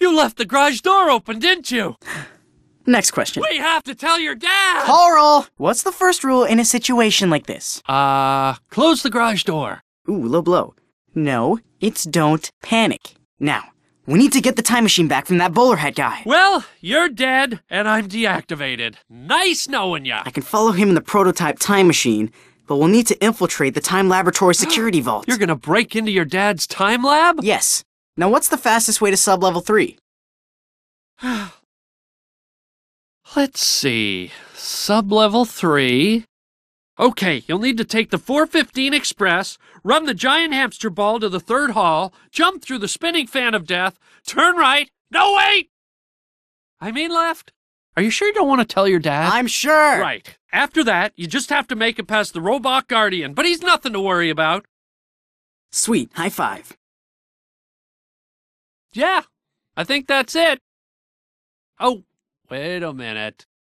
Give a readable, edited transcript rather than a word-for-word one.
You left the garage door open, didn't you? Next question. We have to tell your dad! Carl! What's the first rule in a situation like this? Close the garage door. Ooh, low blow. No, it's don't panic. Now, we need to get the time machine back from that bowler hat guy. Well, you're dead, and I'm deactivated. Nice knowing ya. I can follow him in the prototype time machine, but we'll need to infiltrate the time laboratory security vault. You're gonna break into your dad's time lab? Yes. Now what's the fastest way to sub-level 3? Let's see. Sub-level 3. Okay, you'll need to take the 415 Express, run the giant hamster ball to the 3rd hall, jump through the spinning fan of death, turn right. No, wait! I mean left. Are you sure you don't want to tell your dad? I'm sure! Right. After that, you just have to make it past the robot guardian, but he's nothing to worry about. Sweet, high five. Yeah, I think that's it. Oh, wait a minute.